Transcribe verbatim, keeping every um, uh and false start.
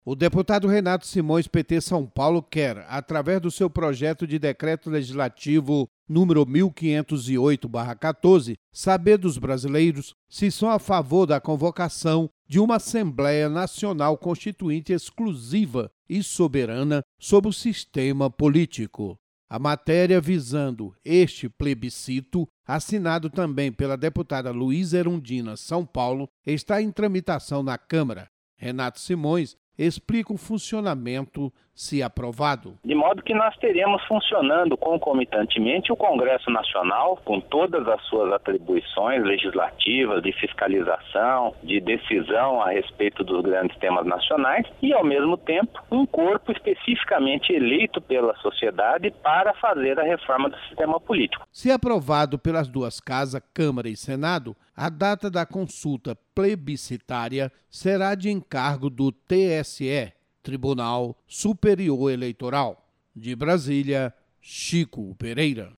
O deputado Renato Simões, P T São Paulo, quer, através do seu projeto de decreto legislativo número mil quinhentos e oito barra quatorze, saber dos brasileiros se são a favor da convocação de uma Assembleia Nacional Constituinte exclusiva e soberana sobre o sistema político. A matéria visando este plebiscito, assinado também pela deputada Luísa Erundina São Paulo, está em tramitação na Câmara. Renato Simões explica o funcionamento, se aprovado. De modo que nós teremos funcionando concomitantemente o Congresso Nacional, com todas as suas atribuições legislativas, de fiscalização, de decisão a respeito dos grandes temas nacionais, e, ao mesmo tempo, um corpo especificamente eleito pela sociedade para fazer a reforma do sistema político. Se aprovado pelas duas casas, Câmara e Senado, a data da consulta plebiscitária será de encargo do T S E, Tribunal Superior Eleitoral. De Brasília, Chico Pereira.